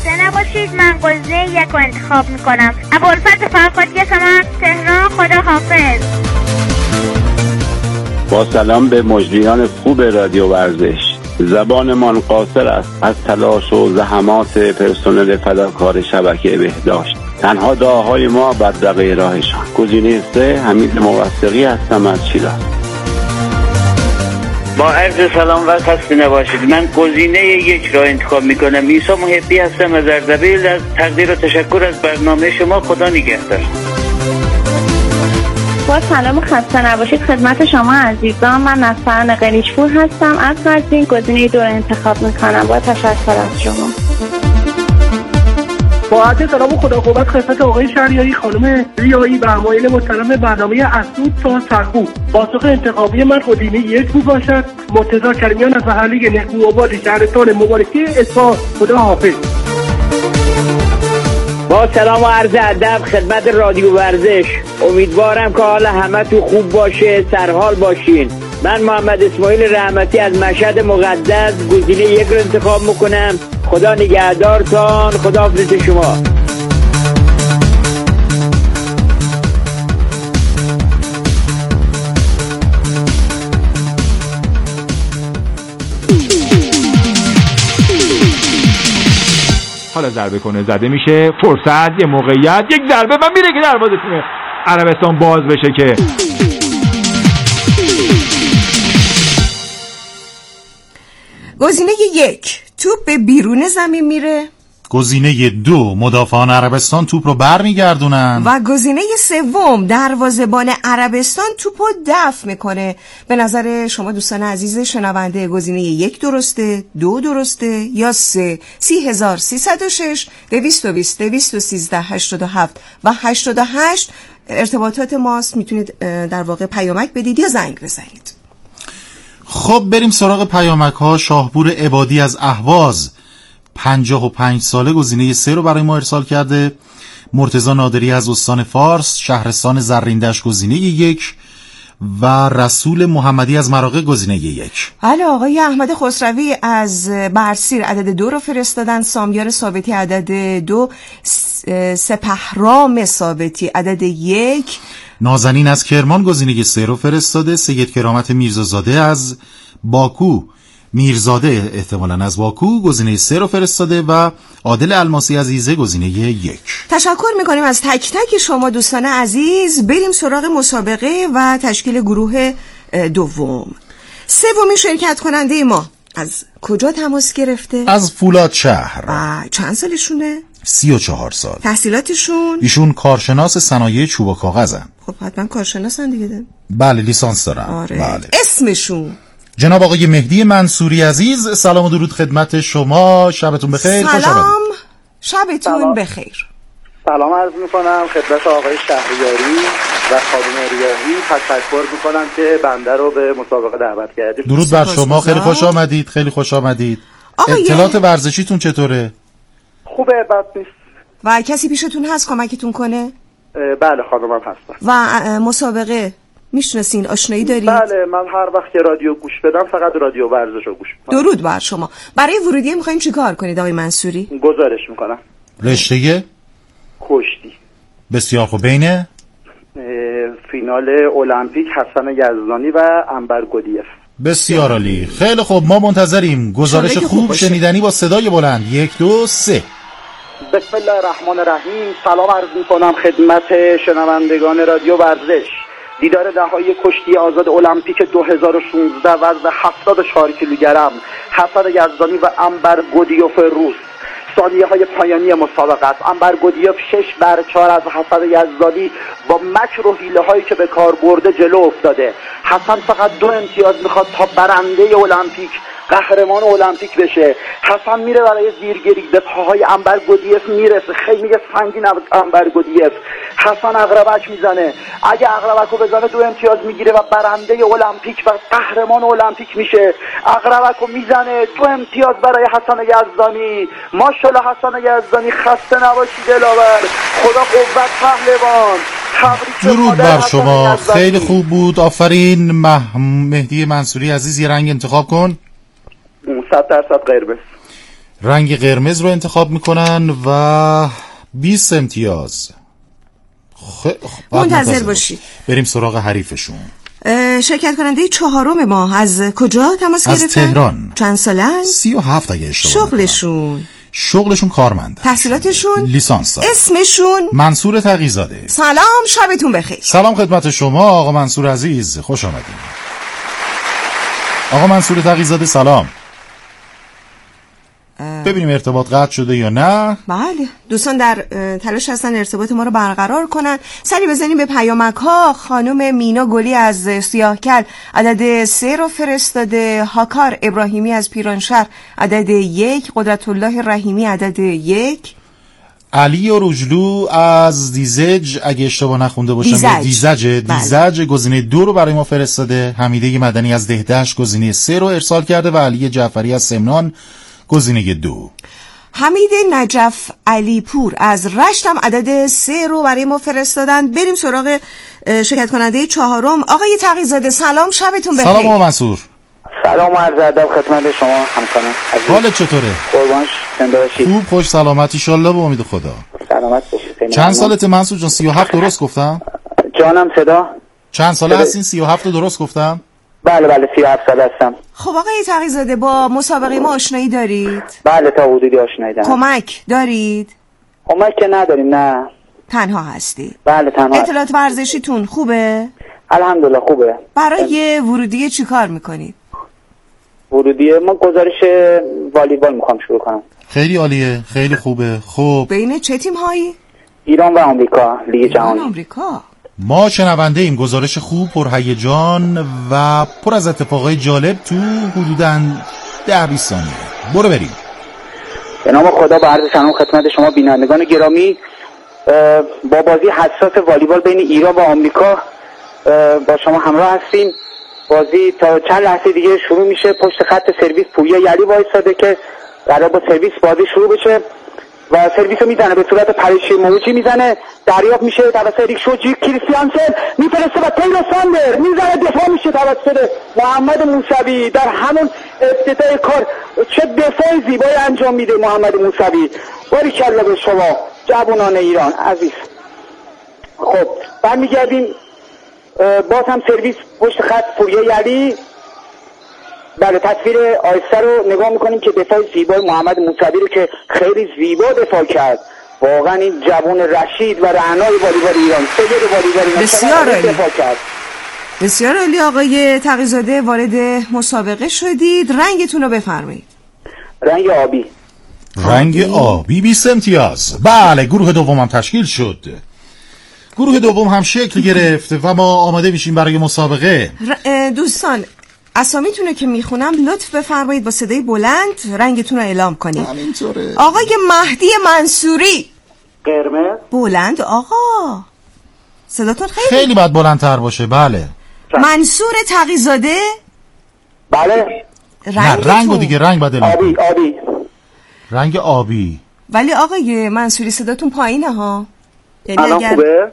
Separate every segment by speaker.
Speaker 1: خسته نباشید. من گزینه 1 رو انتخاب میکنم. ابوالفضل فرخادی هستم، تهران. خدا حافظ.
Speaker 2: با سلام به مجریان خوب رادیو ورزش. زبانمان قاصر است از تلاش و زحمات پرسنل فداکار شبکه بهداشت. تنها دعاهای ما بر دغه راهشان. گزینه 3 حمید موثقی هستم از شیراز.
Speaker 3: با عرض سلام و خسته نباشید. من گزینه 1 را انتخاب میکنم. عیسی محبی هستم از اردبیل. از تقدیر و تشکر از برنامه شما. خدا نگهدار.
Speaker 4: با سلام و خسته نباشید خدمت شما عزیزان. من نصران قلیچپور هستم از قزوین. گزینه 2 را انتخاب میکنم. با تشکر از شما.
Speaker 5: با عرض سلام و خدا قوت خدمت آقای شهریاری، خانم ریایی و همایل محترم برنامه اسود تا سرخو. پاسخ انتخابی من گزینه 1 میباشد. مرتضی کریمیان از محله نهروآباد شهرستان مبارکی اصفهان. خدا حافظ.
Speaker 3: با سلام و عرض ادب خدمت رادیو ورزش. امیدوارم که حال همه تو خوب باشه، سرحال باشین. من محمد اسماعیل رحمتی از مشهد مقدس گزینه 1 رو انتخاب میکنم. خدا نگهدارتان. خدا حافظ شما.
Speaker 6: حالا ضربه کنه زده میشه، فرصت، یه موقعیت، یک ضربه و میره که دروازه تیم عربستان باز بشه که
Speaker 7: گزینه 1 توپ به بیرون زمین میره.
Speaker 8: گزینه 2 مدافعان عربستان توپ رو برمیگردونن.
Speaker 7: و گزینه 3 دروازه‌بان عربستان توپو دفع میکنه. به نظر شما دوستان عزیز شنونده گزینه 1 درسته، 2 درسته یا 3؟ 30306 220 213 87 و 88 ارتباطات ماست. میتونید در واقع پیامک بدید یا زنگ بزنید.
Speaker 8: خب بریم سراغ پیامک ها. شاهپور عبادی از اهواز 55 ساله گزینه 3 رو برای ما ارسال کرده. مرتضی نادری از استان فارس شهرستان زرین‌دشت گزینه 1 و رسول محمدی از مراغه گزینه 1.
Speaker 7: بله، آقای احمد خسروی از برسیر عدد 2 رو فرستادن. سامیار ثابتی عدد 2، سپهرام ثابتی عدد 1.
Speaker 8: نازنین از کرمان گزینه 3 رو فرستاده. سید کرامت میرزازاده از باکو، میرزاده احتمالاً از باکو گزینه 3 رو فرستاده و عادل الماسی از ایزه گزینه 1.
Speaker 7: تشکر میکنیم از تک تک شما دوستان عزیز. بریم سراغ مسابقه و تشکیل گروه دوم. سومین شرکت کننده ما از کجا تماس گرفته؟
Speaker 8: از فولاد شهر.
Speaker 7: و چند سالشونه؟
Speaker 8: 34 سال.
Speaker 7: تحصیلاتشون؟
Speaker 8: ایشون کارشناس صنایع چوب و کاغذن.
Speaker 7: خب حتما کارشناسن دیگه.
Speaker 8: بله لیسانس دارن.
Speaker 7: آره.
Speaker 8: بله.
Speaker 7: اسمشون؟
Speaker 8: جناب آقای مهدی منصوری عزیز، سلام و درود خدمت شما. شبتون بخیر.
Speaker 7: سلام. شبتون بخیر.
Speaker 9: سلام عرض میکنم خدمت آقای شهریاری و خانم ریاحی. تشکر میکنم که بنده رو به مسابقه دعوت کردید.
Speaker 8: درود بر شما. خیلی خوش آمدید. خیلی خوش آمدید. اطلاعات ورزشیتون چطوره؟
Speaker 9: خوبه، بد نیست.
Speaker 7: و کسی پیشتون هست کمکتون کنه؟
Speaker 9: بله خانمم هستم.
Speaker 7: و مسابقه میشناسین؟ آشنایی دارید؟
Speaker 9: بله، من هر وقت که رادیو گوش بدم فقط رادیو ورزش رو گوش میکنم.
Speaker 7: درود بر شما. برای ورودی میخواین چی کار کنید آقای منصوری؟
Speaker 9: گزارش میکنم.
Speaker 8: رشته
Speaker 9: کشتی.
Speaker 8: بسیار خوب. بین
Speaker 9: فینال المپیک حسن یزدانی و عنبر گودیف.
Speaker 8: بسیار عالی. خیلی خوب، ما منتظریم. گزارش خوب شنیدنی با صدای بلند. 1 2 3.
Speaker 9: بسم الله الرحمن الرحیم. سلام عرض میکنم خدمت شنوندگان رادیو ورزش. دیدار نهایی کشتی آزاد المپیک 2016 وزن 74 کیلوگرم حسن یزدانی و عنبر گودیف روس. ثانیه های پایانی مسابقه است. عنبر گودیف 6/4 از حسن یزدانی با مکر و حیله هایی که به کار برده جلو افتاده. حسن فقط 2 امتیاز میخواد تا برنده المپیک، قهرمان المپیک بشه. حسن میره برای زیرگیری به پاهای عنبر گودیف میرسه. خیلی میگه سنگین عنبر گودیف. حسن عقربک میزنه. اگه عقربکو بزنه 2 امتیاز میگیره و برنده المپیک و قهرمان المپیک میشه. عقربکو میزنه 2 امتیاز برای حسن یزدانی. ماشاءالله حسن یزدانی. خسته نباشی دلاور. خدا قوت پهلوان.
Speaker 8: درود بر شما. خیلی خوب بود. آفرین. مهدی منصوری عزیز یه رنگ انتخاب کن.
Speaker 9: 100% قرمز.
Speaker 8: رنگ قرمز رو انتخاب میکنن و 20 امتیاز.
Speaker 7: منتظر باشید.
Speaker 8: بریم سراغ حریفشون.
Speaker 7: شرکت کننده چهارم ما از کجا تماس گرفتن؟
Speaker 8: از تهران.
Speaker 7: چند سالن؟
Speaker 8: 37 اگه اشتباه نکنم. شغلشون کارمند.
Speaker 7: تحصیلاتشون؟
Speaker 8: لیسانس داره.
Speaker 7: اسمشون؟
Speaker 8: منصور تقی‌زاده.
Speaker 7: سلام، شبتون بخیر.
Speaker 8: سلام خدمت شما آقا منصور عزیز، خوش آمدید. آقا منصور تقی‌زاده سلام. ببینیم ارتباط قطع شده یا نه.
Speaker 7: بله، دوستان در تلاش هستن ارتباط ما رو برقرار کنن. سری بزنیم به پیامک ها. خانم مینا گلی از سیاهکل عدد 3 رو فرستاده. هاکار ابراهیمی از پیرانشهر عدد 1. قدرت الله رحیمی عدد 1.
Speaker 8: علی و رجلو از دیزج اگه اشتباه نخونده باشم دیزج گزینه 2 رو برای ما فرستاده. حمیده مدنی از دهدش گزینه 3 رو ارسال کرده و علی جعفری از سمنان گزینه 2.
Speaker 7: حمید نجف علی پور از رشت هم عدد 3 رو برای ما فرستادن. بریم سراغ شرکت کننده چهارم. آقای تقی‌زاده سلام، شبتون بخیر.
Speaker 8: سلام آقا منصور.
Speaker 3: سلام و عرض ادب خدمت شما همکاران.
Speaker 8: حالت چطوره؟
Speaker 3: قربانش زنده باشید.
Speaker 8: خوب، خوش سلامت ان شاء الله به امید خدا.
Speaker 3: سلامت باشید.
Speaker 8: چند سالته منصور جان؟ 37 درست گفتم؟
Speaker 3: جانم صدا؟
Speaker 8: چند ساله هستین؟ 37 درست گفتم؟
Speaker 3: بله 37 سال هستم.
Speaker 7: خب آقای تقی‌زاده با مسابقه ما آشنایی دارید؟
Speaker 3: بله تا حدودی آشنایی دارم.
Speaker 7: کمک دارید؟
Speaker 3: کمک که نداریم، نه.
Speaker 7: تنها هستی؟
Speaker 3: بله تنها.
Speaker 7: اطلاعات ورزشیتون خوبه؟
Speaker 3: الحمدلله خوبه.
Speaker 7: برای ورودی چی کار میکنید؟
Speaker 3: ورودی ما گزارش والیبال میخوام شروع کنم.
Speaker 8: خیلی عالیه، خیلی خوبه. خب
Speaker 7: بین چه تیم هایی؟
Speaker 3: ایران و آمریکا، لیگ جهانی.
Speaker 7: آمریکا.
Speaker 8: ما شنونده ایم. گزارش خوب، پرهیجان و پر از اتفاقای جالب تو حدوداً 10-20 ثانیه. برو بریم.
Speaker 3: به نام خدا با عرض سلام خدمت شما بینندگان گرامی. با بازی حساس والیبال بین ایران و آمریکا با شما همراه هستیم. بازی تا چند لحظه دیگه شروع میشه. پشت خط سرویس پویا یلی وایساده که قرار با سرویس بازی شروع بشه و سرویس رو میزنه، به صورت پریشی موجی میزنه، دریافت میشه توسط اریک شوجی. کریستیانسن میفرسته و تیلر ساندر میزنه، دفاع میشه توسط محمد موسوی. در همون ابتدای کار چه دفاع زیبایی انجام میده محمد موسوی. باریکلا به شما جوانان ایران عزیز. خب برمیگردیم باز هم سرویس پشت خط پوریا یلی. بله تصویر آیسته رو نگاه میکنیم که دفاع زیبای محمد موسوی رو که خیلی زیبا دفاع کرد. واقعا این جوان رشید و رعنای والیبال ایران، سید والیبال ایران
Speaker 7: بسیار عالی
Speaker 3: دفاع کرد.
Speaker 7: بسیار عالی. آقای تقی‌زاده وارد مسابقه شدید. رنگتون رو بفرمایید.
Speaker 3: رنگ آبی.
Speaker 8: رنگ آبی 20 امتیاز. بله، گروه دوم هم تشکیل شد. گروه دوم هم شکل گرفت و ما آماده میشیم برای مسابقه.
Speaker 7: دوستان اسامیتونه که میخونم لطف بفرمایید با صدای بلند رنگتون رو اعلام کنید.
Speaker 8: همینطوره.
Speaker 7: آقای مهدی منصوری.
Speaker 3: قرمز.
Speaker 7: بلند آقا، صداتون
Speaker 8: خیلی باید بلندتر باشه. بله.
Speaker 7: منصور تقی‌زاده.
Speaker 3: بله.
Speaker 8: رنگو دیگه، رنگ باید اعلام
Speaker 3: آبی.
Speaker 8: رنگ آبی.
Speaker 7: ولی آقای منصوری صداتون پایینه ها. یعنی
Speaker 3: الان خوبه؟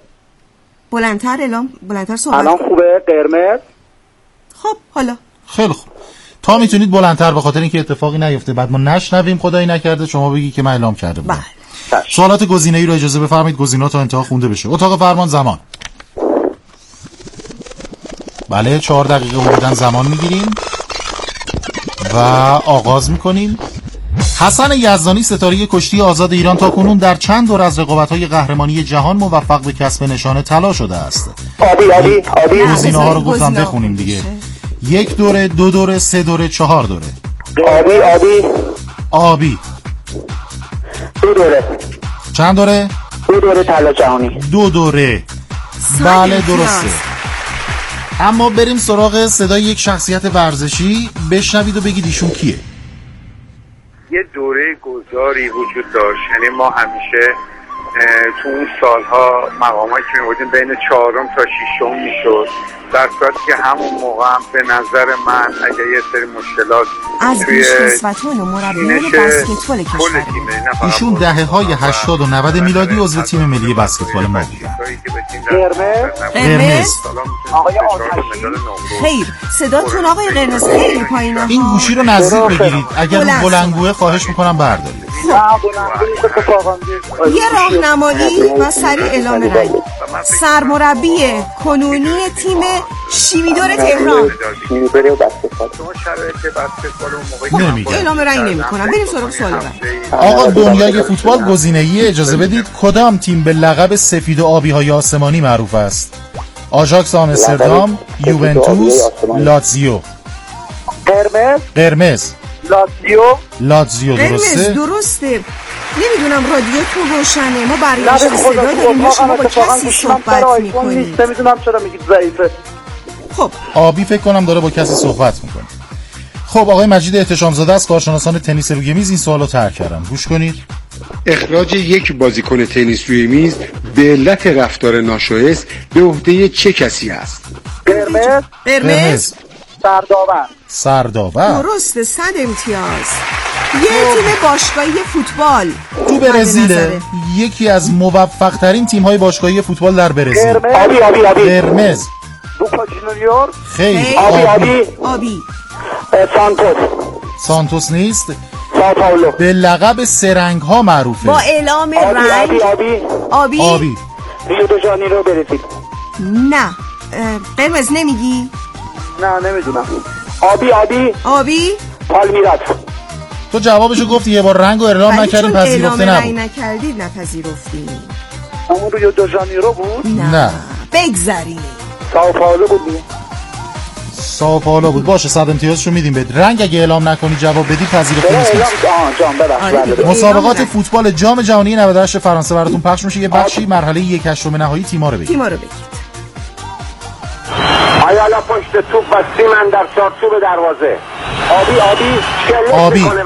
Speaker 7: بلندتر صحبت.
Speaker 3: الان خوبه؟ قرمز.
Speaker 7: خب حالا
Speaker 8: خیلی خوب. تا میتونید بلندتر، به خاطر اینکه اتفاقی نیفته بعد ما نشنویم، خدایی نکرده شما بگی که من اعلام کرده بودم.
Speaker 7: بله.
Speaker 8: سوالات گزینه‌ای رو اجازه بفرمایید گزینه‌ها تا انتها خونده بشه. اتاق فرمان زمان. بله 4 دقیقه حدوداً زمان میگیریم و آغاز میکنیم. حسن یزدانی ستاره کشتی آزاد ایران تاکنون در چند دور از رقابت‌های قهرمانی جهان موفق به کسب نشانه طلا شده است؟
Speaker 3: آبی.
Speaker 8: گزینه‌ها رو گفتم بخونیم دیگه. 1 دوره، 2 دوره، 3 دوره، 4 دوره. آبی.
Speaker 3: 2 دوره.
Speaker 8: چند دوره؟
Speaker 3: 2 دوره طلا جهانی.
Speaker 8: 2 دوره. بله درسته. اما بریم سراغ صدای یک شخصیت ورزشی. بشنوید و بگید ایشون کیه.
Speaker 10: یه دوره گذاری وجود داشت، یعنی ما همیشه تو اون سالها مقامایی که می‌بودیم بین 4م تا 6م میشد، در صورتی که همون موقع هم به نظر من اگه یه سری مشکلات
Speaker 7: از بیشنسبتون و مربیان بسکتبال کشور
Speaker 8: ایشون دهه‌های 80 و 90 میلادی عضو تیم ملی بسکتبال ما بودن.
Speaker 10: که به تیم
Speaker 7: قرمز.
Speaker 9: آقای آتشی.
Speaker 7: خیر، صداتون آقای قرمز خیلی پایینه ها.
Speaker 8: این گوشی رو نزدیک بگیرید، اگر اون بلندگوه خواهش میکنم بردارید.
Speaker 7: یه راهنمایی و سریع اعلام رأی. سرمربی کنونی تیم شیمیدور تهران. اعلام رأی نمی‌کنم. بریم سراغ سوال بعد.
Speaker 8: آقا دنیای فوتبال گزینه‌ای اجازه بدید کدام تیم به لقب سفید و آبی‌های آسمانی معروف است؟ آژاکس آمستردام، یوونتوس، لاتزیو. قرمز. لاتزیو درسته؟
Speaker 7: درسته. نمیدونم رادیوتون روشنه، ما برگشت صدا داریم یا شما با کسی صحبت میکنید؟
Speaker 9: نمیدونم چرا میگید ضعیفه.
Speaker 8: خب آبی فکر کنم داره با کسی صحبت میکنه. خب آقای مجید احتشامزاده از کارشناسان تنیس روی میز این سوالو طرح کردن. گوش کنید.
Speaker 11: اخراج یک بازیکن تنیس روی میز به علت رفتار ناشایست به عهده چه کسی است؟
Speaker 7: قرمز.
Speaker 8: سرداور.
Speaker 7: درسته، 100 امتیاز. یه تیم باشگاهی فوتبال
Speaker 8: تو برزیل، یکی از موفق ترین تیم های باشگاهی فوتبال در برزیل. قرمز.
Speaker 9: بوکا جونیور.
Speaker 8: خیر.
Speaker 7: آبی.
Speaker 8: سانتوس نیست.
Speaker 9: ساو پائولو.
Speaker 8: به لقب سرنگ ها معروفه.
Speaker 7: با اعلام رنگ. آبی.
Speaker 9: ریو دو ژانیرو برزیل.
Speaker 7: نه. قرمز نمیگی؟
Speaker 9: نه نمیدونم. آبی. پالمیراس.
Speaker 8: تو جوابشو گفتی، یه بار رنگ رو اعلام نکردیم، پذیرفته نبود.
Speaker 7: رنگ نکردید نپذیرفتیم.
Speaker 9: اون ریو دو ژانیرو بود؟
Speaker 7: نه. بگذاریم.
Speaker 9: ساو پائولو بود.
Speaker 8: ساو پائولو بود. باشه 100 امتیازشو میدیم بهت. رنگ اگه اعلام نکنی جواب بدی پذیرفته نیست. مسابقات فوتبال جام جهانی 98 فرانسه براتون پخش میشه. یه بخشی مرحله 1/8 نهایی تیم‌ها رو بگید.
Speaker 9: آیالا پشت توپ و سیمن در چارچوب دروازه. آبی.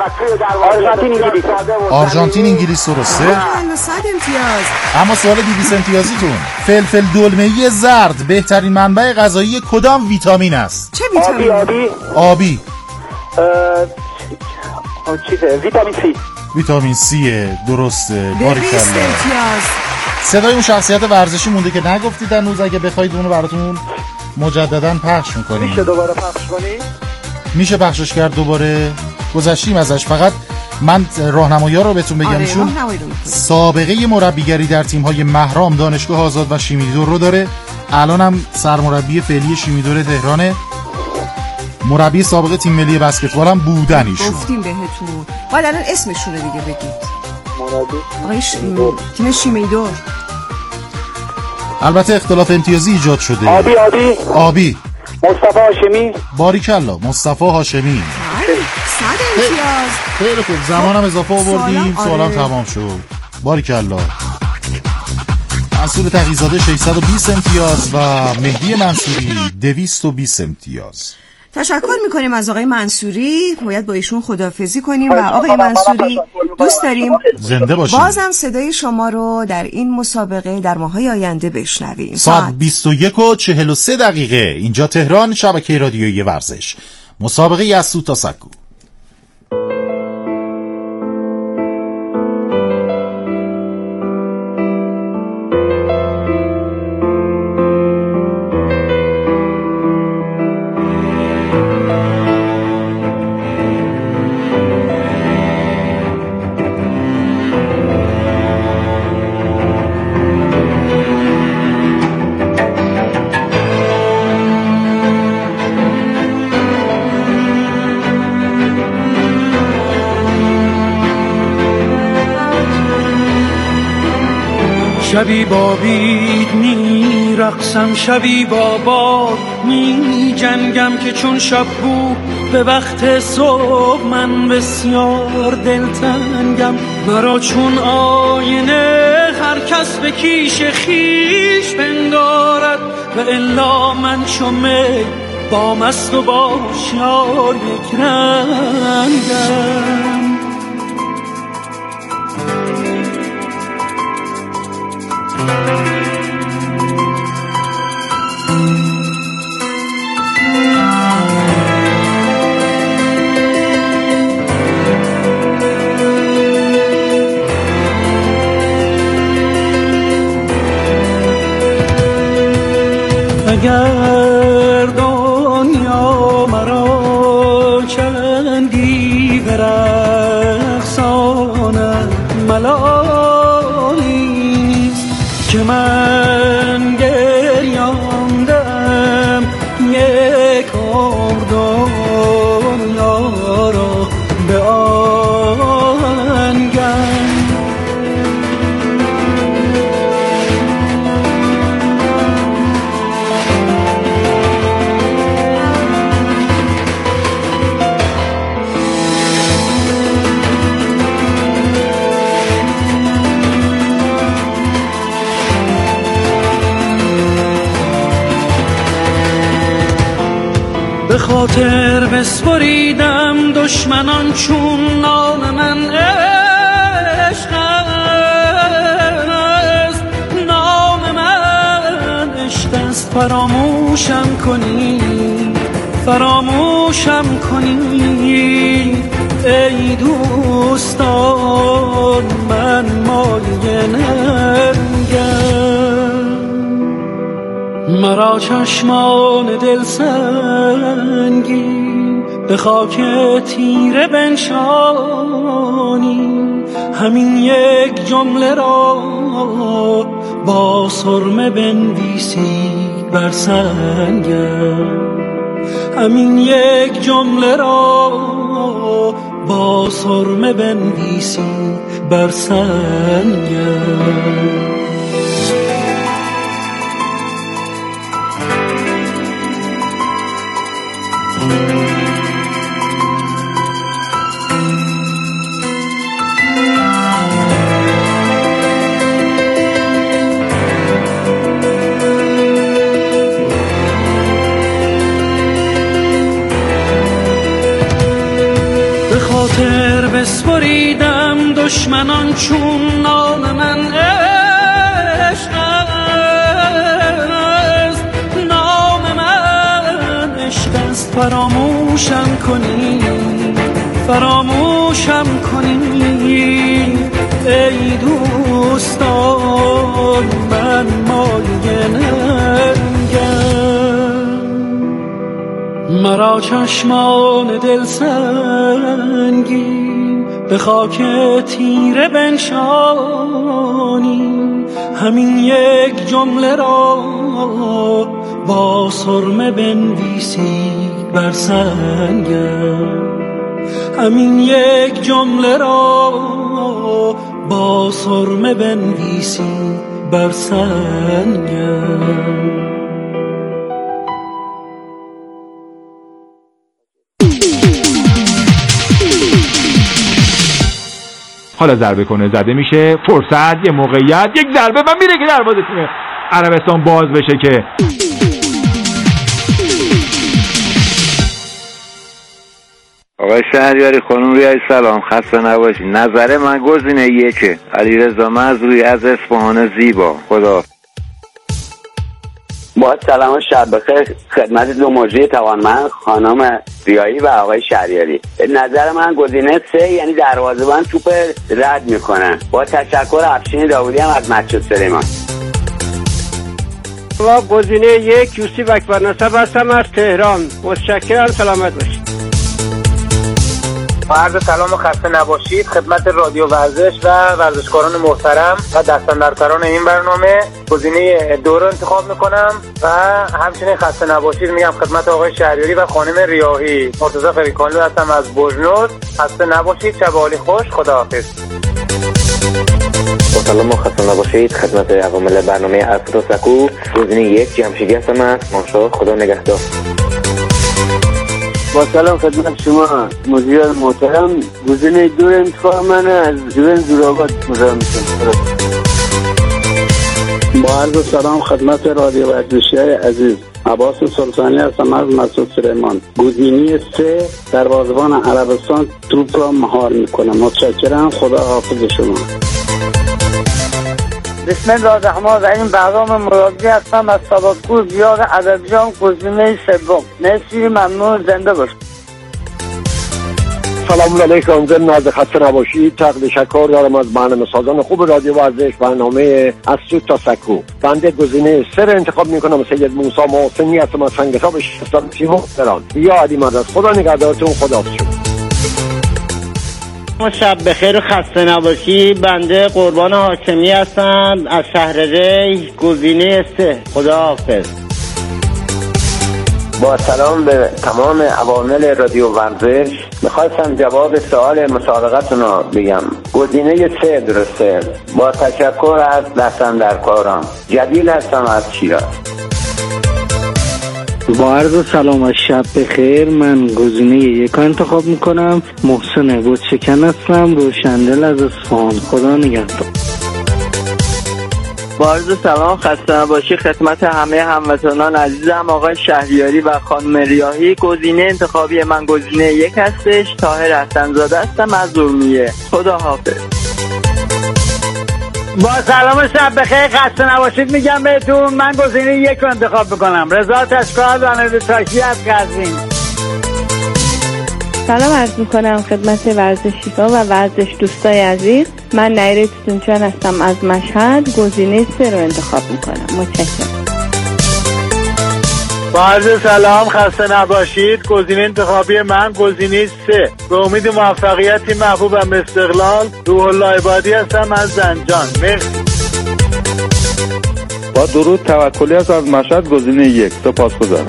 Speaker 8: آرژانتین انگلیس درسته.
Speaker 7: 100 امتیاز.
Speaker 8: اما سوال 200 امتیازیتون. فلفل دلمه‌ای زرد بهترین منبع غذایی کدام ویتامین است؟
Speaker 7: چه ویتامینی؟
Speaker 8: آبی. ویتامین سی. درسته. باریکلا. صدای اون شخصیت ورزشی مونده که نگفتید در نوز، اگه بخواید اونو براتون مجددا پخش میکنیم.
Speaker 9: میشه دوباره پخش کنی؟
Speaker 8: میشه پخشش کرد دوباره. گذشتیم ازش. فقط من راهنمایی‌ها رو بهتون بگم. ایشون سابقه مربیگری در تیم‌های مهرام، دانشگاه آزاد و شیمیدور رو داره. الان هم سرمربی فعلی شیمیدور تهرانه. مربی سابق تیم ملی بسکتبال هم بودن ایشون.
Speaker 7: گفتیم بهتون. ولی الان اسمشون رو دیگه بگید. مربی تیم شیمیدور.
Speaker 8: البته اختلاف امتیازی ایجاد شده. آبی.
Speaker 9: مصطفی هاشمی.
Speaker 8: باریکلا. مصطفی هاشمی.
Speaker 7: 100 امتیاز.
Speaker 8: خیلی خوب. زمانم اضافه آوردیم. سوالم تمام شد. باریکلا. منصور تقی‌زاده 620 امتیاز و مهدی منصوری 220 امتیاز.
Speaker 7: تشکر میکنیم از آقای منصوری. باید با ایشون خداحافظی کنیم و آقای منصوری دوست داریم
Speaker 8: زنده باشیم.
Speaker 7: بازم صدای شما رو در این مسابقه در ماهای آینده بشنویم.
Speaker 8: ساعت 21:43 اینجا تهران، شبکه رادیویی ورزش. مسابقه یسوع تا سکو.
Speaker 12: شبی با بید می رقصم، شبی با باد می جنگم که چون شب بود به وقت صبح من بسیار دلتنگم. مرا چون آینه هر کس به کیش خیش بنگارد و الا من چون می با مست و با شیار یک رنگم. اگر دنیا مرا چندی برقصاند ملالیست که من گریاندم یک عمر دنیا را به آهنگم. به خاطر بسپریدم دشمنان چون نام من عشق است، نام من عشق است. فراموشم کنی ای دوستان، من مایه ننگم. مرا چشمان دل سنگی به خاک تیره بنشانی، همین یک جمله را با سرمه بنویسی بر سنگم. همین یک جمله را با سرمه بنویسی بر سنگم. بسپریدم دشمنان چون نام من عشق است، نام من عشق است. فراموشم کنی ای دوستان، من مایه ننگم. مرا چشمان دل سنگی به خاک تیره بنشانی، همین یک جمله را با سرمه بنویسی بر سنگم. همین یک جمله را با سرمه بنویسی بر سنگم.
Speaker 6: حالا ضربه کنه زده میشه، فرصت، یه موقعیت، یک ضربه و میره که دروازه تیم عربستان باز بشه که
Speaker 13: آقای شهریاری، خانم ریاضی سلام، خسته نباشید. نظر من گزینه یکه، علیرضا مظروی از اصفهان زیبا. خدا
Speaker 2: با سلام و شب بخیر خدمت دو مجری توانمند خانم ریایی و آقای شهریاری. نظر من گزینه 3 یعنی دروازه‌بان توپ رد میکنن. با تشکر افشین داوودی هم از مسجد سلیمان.
Speaker 14: و گزینه 1 یوسف اکبر نصب هستم از تهران. متشکرم، سلامت باشید.
Speaker 15: عرض سلام و خسته نباشید خدمت رادیو ورزش و ورزشکاران محترم و دستاندرکاران این برنامه. گزینه 2 رو انتخاب میکنم و همچنین خسته نباشید میگم خدمت آقای شهریاری و خانم ریاحی. مرتضی فریکانلو هستم از بوجنور. خسته نباشید، شب عالی خوش، خداحافظ.
Speaker 16: با سلام و خسته نباشید خدمت عوامل برنامه عصر و سکو. گزینه 1 جمشیدی هستم از مانشاه. خدا نگهدار.
Speaker 17: با سلام خدمت شما مدیر محترم. گزینه 2 انتخاب من از جوین زورآباد مزاحم میشم.
Speaker 18: با عرض سلام خدمت رادیو ورزشی‌های عزیز، عباس سلطانی هستم از مسجد سلیمان. گزینه 3 دروازه‌بان عربستان توپ را مهار میکنه. متشکرم، خدا حافظ شما.
Speaker 19: بسم الله الرحمن الرحیم. بهرام مرادی هستم از سابقپور بیار عربیان. گزینه 3. مرسی، ممنون، زنده باش.
Speaker 20: سلام علیکم. ضمن از خسته نباشید تشکر دارم از برنامه سازان خوب رادیو ورزش، برنامه از سود تا سکو. بنده گزینه 3 رو انتخاب میکنم. سید موسی محسنی هستم از سنگتاب شهرستان تهران. یا علی مدد. خدا نگهدارتون. خداحافظ.
Speaker 3: شب بخیر و خسته نباشی. بنده قربان هاشمی هستم از شهر ری، گزینه 3. خداحافظ.
Speaker 16: با سلام به تمام عوامل رادیو ورزش، میخواستم جواب سوال مسابقتون رو بگم. گزینه 3 درسته. با تشکر از دستاندرکاران. جلیل هستم از شیراز.
Speaker 21: با عرض سلام و شب بخیر. من گزینه 1 انتخاب میکنم. محسن بوتشکن هستم، روشندل از اصفهان. خدا نگهدار.
Speaker 22: با عرض سلام خسته نباشی خدمت همه هموطنان عزیزم. آقای شهریاری و خانم ریاحی. گزینه انتخابی من گزینه 1 هستش. طاهر حسن‌زاده هستم از ارومیه. خدا حافظ.
Speaker 3: با سلام شب بخیر خسته نباشید میگم بهتون. من گزینه 1 رو انتخاب میکنم. رضا تشکر دانه تاشی از قزوین.
Speaker 4: سلام عرض میکنم خدمت ورزشی‌ها و ورزش دوستای عزیز. من نیره تونچان هستم از مشهد. گزینه 3 رو انتخاب میکنم. متشکرم.
Speaker 3: با عرض سلام خسته نباشید. گزینه انتخابی من گزینه 3. به امید موفقیتی محبوبم استقلال. روح الله عبادی هستم از زنجان. مرسی.
Speaker 23: با درود توکلی هستم از مشهد. گزینه 1. سپاسگزارم.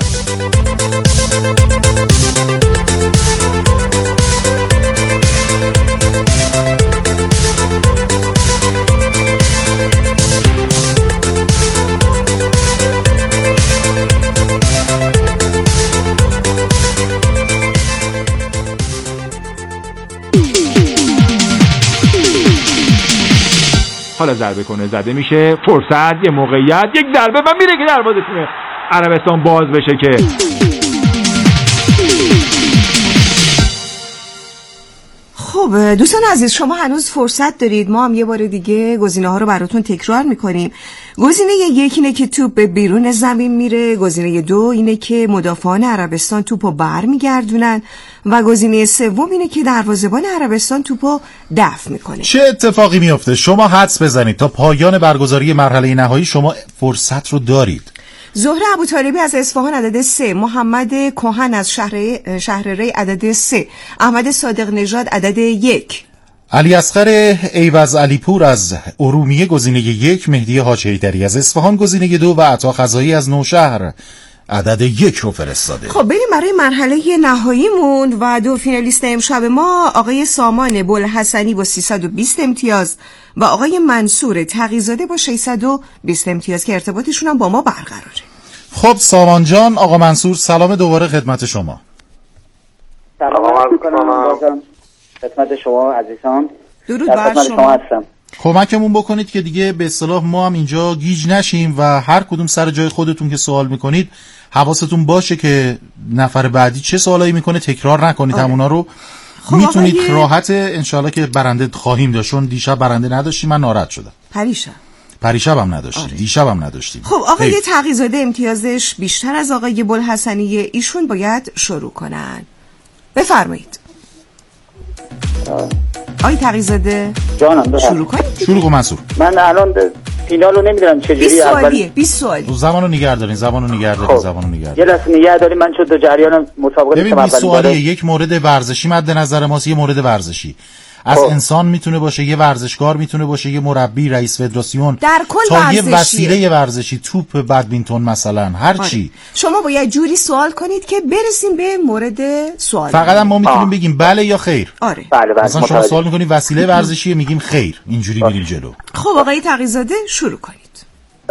Speaker 6: حالا ضربه کنه زده میشه، فرصت، یه موقعیت، یک ضربه و میره که دروازه تیم عربستان باز بشه. که
Speaker 7: خب دوستان عزیز، شما هنوز فرصت دارید. ما هم یه بار دیگه گزینه ها رو براتون تکرار میکنیم. گزینه 1 اینه که توپ به بیرون زمین میره. گزینه 2 اینه که مدافعان عربستان توپو برمیگردونن و گزینه 3 اینه که دروازه‌بان عربستان توپو دفع میکنه.
Speaker 8: چه اتفاقی میفته؟ شما حدس بزنید. تا پایان برگزاری مرحله نهایی شما فرصت رو دارید.
Speaker 7: زهره ابوطالبی از اصفهان عدد 3، محمد کهن از شهر ری عدد 3، احمد صادق نژاد عدد 1،
Speaker 8: علی اصغر ایوز علیپور از ارومیه گزینه 1، مهدی حاج حیدری از اصفهان گزینه 2 و عطا خزایی از نوشهر عدد 1 رو فرستاده.
Speaker 7: خب بریم برای مرحله نهاییمون و 2 فینالیست امشب ما آقای سامان بوالحسنی با 320 امتیاز و آقای منصور تقی‌زاده با 620 امتیاز که ارتباطشون هم با ما برقراره.
Speaker 8: خب سامان جان، آقا منصور سلام دوباره خدمت شما.
Speaker 24: سلام عرض می‌کنم خدمت شما عزیزان.
Speaker 7: درود بر شما
Speaker 24: هستم.
Speaker 8: کمکمون بکنید که دیگه به اصطلاح ما هم اینجا گیج نشیم و هر کدوم سر جای خودتون که سوال میکنید حواستون باشه که نفر بعدی چه سوالایی میکنه تکرار نکنید. همونا رو خب میتونید راحت انشالله که برنده خواهیم داشت. چون دیشب برنده نداشتیم، من ناراحت شدم. پریشب هم نداشتیم. دیشب هم نداشتیم.
Speaker 7: خب آقای تقی‌زاده امتیازش بیشتر از آقای بوالحسنیه، ایشون باید شروع کنن. بفرمایید. آقای تقی‌زاده
Speaker 24: جانم
Speaker 8: شروع کن منصور.
Speaker 24: من الان فینال رو نمیدونم چجوری
Speaker 7: 20 سوالیه.
Speaker 8: زمانو نگه دارین.
Speaker 24: یه لحظه نگه دارین. من چون دو جریان مسابقه
Speaker 8: ببین 20 سوالیه. یک مورد ورزشی مد نظر ماست، یه مورد ورزشی از انسان میتونه باشه، یه ورزشکار میتونه باشه، یه مربی، رئیس فدراسیون،
Speaker 7: در کل
Speaker 8: تا یه وسیله ورزشی، توپ بدمینتون مثلا، هر چی.
Speaker 7: شما باید جوری سوال کنید که برسیم به مورد سوال.
Speaker 8: فقط ما میتونیم بگیم بله یا خیر.
Speaker 7: آره.
Speaker 24: بله
Speaker 8: مثلا شما سوال میکنید وسیله ورزشی، میگیم خیر. اینجوری میریم جلو.
Speaker 7: خب آقای تقی‌زاده شروع کنید.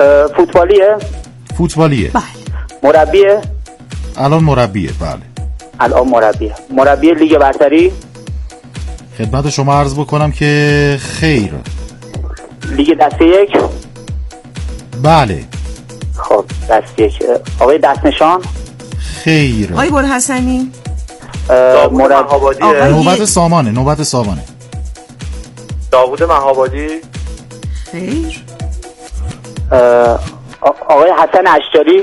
Speaker 24: فوتبالیه؟
Speaker 7: بله.
Speaker 24: مربیه؟
Speaker 8: الان مربیه. بله.
Speaker 24: الان مربی لیگ برتری؟
Speaker 8: خدمت شما عرض بکنم که خیر.
Speaker 24: لیگ دسته 1؟
Speaker 8: بله.
Speaker 24: خب دسته 1. آقای دستنشان؟
Speaker 8: خیر.
Speaker 7: آقای بوالحسنی؟
Speaker 24: مربی
Speaker 8: نوبت سامانه.
Speaker 23: داوود مهابادی؟
Speaker 7: خیر.
Speaker 24: آقای حسن اشجاری؟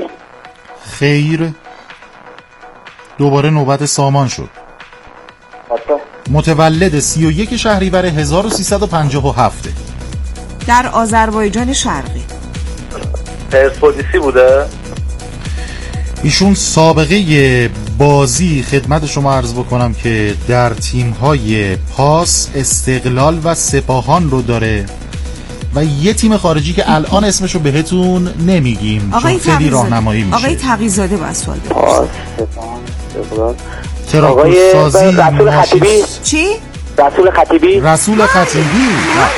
Speaker 8: خیر. دوباره نوبت سامان شد. متولد 31 شهریور 1357.
Speaker 7: در آذربایجان شرقی.
Speaker 15: پرسپولیسی بوده.
Speaker 8: ایشون سابقه بازی خدمت شما عرض بکنم که در تیم‌های پاس، استقلال و سپاهان رو داره و یه تیم خارجی که الان اسمشو بهتون نمیگیم چون خیلی راهنمایی میشه.
Speaker 7: آقای تقی‌زاده باید سوال بپرسید.
Speaker 15: پاس، سپاهان، استقلال.
Speaker 8: تراکتورسازی،
Speaker 15: رسول خطیبی.
Speaker 7: چی؟
Speaker 15: رسول خطیبی.
Speaker 8: رسول خطیبی.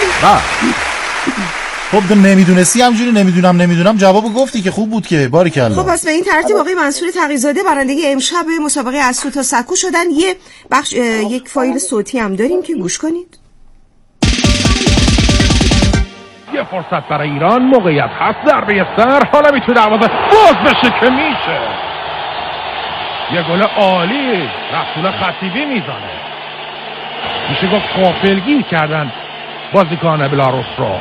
Speaker 8: خب نمیدونستی، همجوری نمیدونم جوابو گفتی که خوب بود که باریکلا.
Speaker 7: خب پس به این ترتیب آقای منصور تقی‌زاده برنده امشب مسابقه از سو تا سکو شدن. یه بخش یک فایل صوتی هم داریم که گوش کنید.
Speaker 1: یه فرصت برای ایران، موقعیت هست، ضربه سر، حالا میتونه دروازه باز بشه که میشه. یه گل عالی رسول خطیبی میزنه. میشه گفت غافلگیر کردن بازیکن بلاروس رو.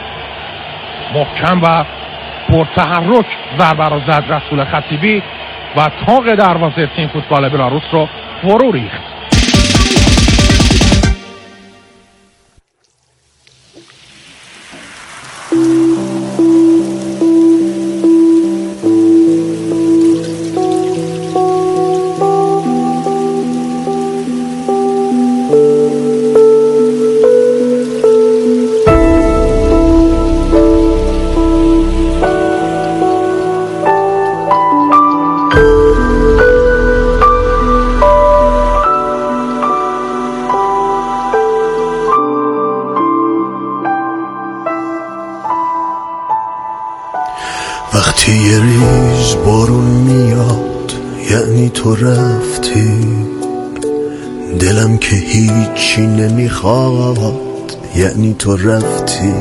Speaker 1: محکم و پرتحرک ضربه رو زد رسول خطیبی و تاق دروازه تیم فوتبال بلاروس رو فرو ریخت.
Speaker 5: وقتی یه ریز بارون میاد یعنی تو رفتی، دلم که هیچی نمیخواد یعنی تو رفتی.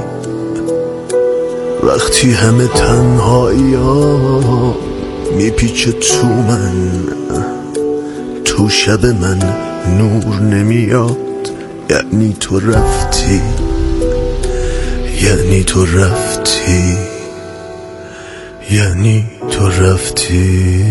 Speaker 5: وقتی همه تنهایی ها میپیچه تو من، تو شب من نور نمیاد یعنی تو رفتی، یعنی تو رفتی، یعنی تو رفتی.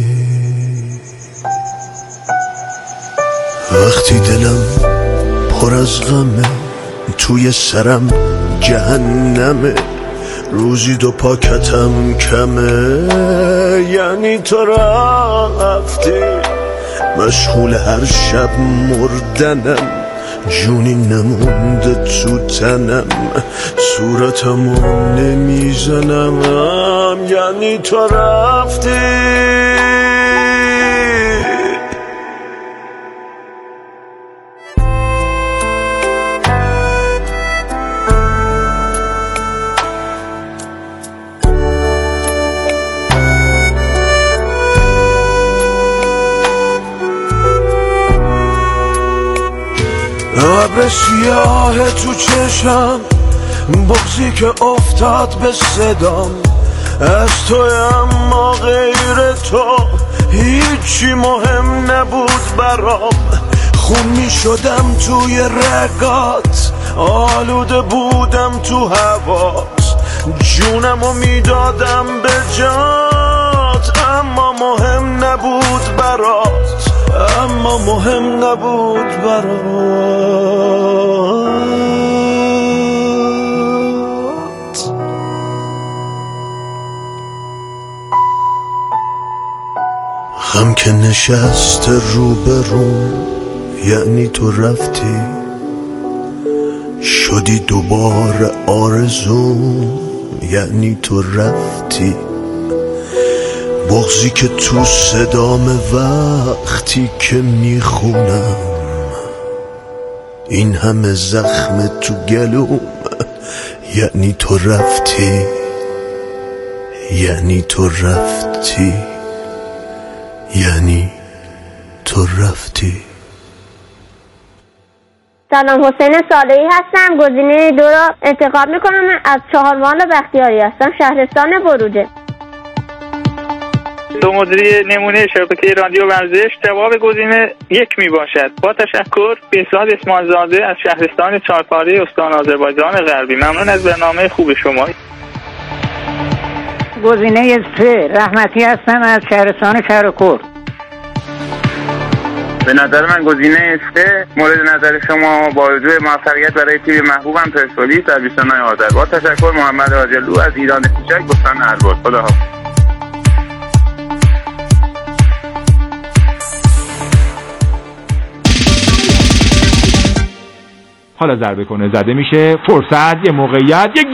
Speaker 5: وقتی دلم پر از غمه، توی سرم جهنمه، روزی 2 پاکتم کمه یعنی تو رفتی. مشغول هر شب مردنم، جونی نمونده تو تنم، صورتمو نمیزنم یعنی تو رفتی. ابر سیاه تو چشم، بغضی که افتاد به صدام، از تو اما غیر تو هیچی مهم نبود برام. خون می شدم توی رگات، آلوده بودم تو هوات، جونمو می دادم به جات، اما مهم نبود برات، اما مهم نبود برات. غم که نشست رو به رو یعنی تو رفتی، شدی دوباره آرزوم یعنی تو رفتی. بغضی که تو صدام وقتی که میخونم، این همه زخم تو گلوم یعنی تو رفتی، یعنی تو رفتی، یعنی تو رفتی.
Speaker 10: سلام، حسین صالحی هستم. گزینه 2 را انتخاب میکنم. من از چهارمحال بختیاری هستم، شهرستان بروجه.
Speaker 22: دو مدیری نمونه شبکه رادیو ورزش جواب گزینه 1 می باشد. با تشکر، بهزاد اسماعیلزاده از شهرستان چارپاره استان آذربایجان غربی. ممنون از برنامه خوب شما.
Speaker 19: گزینه 3 رحمتی هستم از شهرستان شهرکور.
Speaker 9: به نظر من گزینه 3 مورد نظر شما با وجود موفقیت برای تیم محبوبم پرسپولیس در 29 آذر. با تشکر، محمد راجلو از ایران کوچک، بستان البرز. خداحافظ.
Speaker 6: حالا ضربه کنه زده میشه، فرصت، یه موقعیت، یک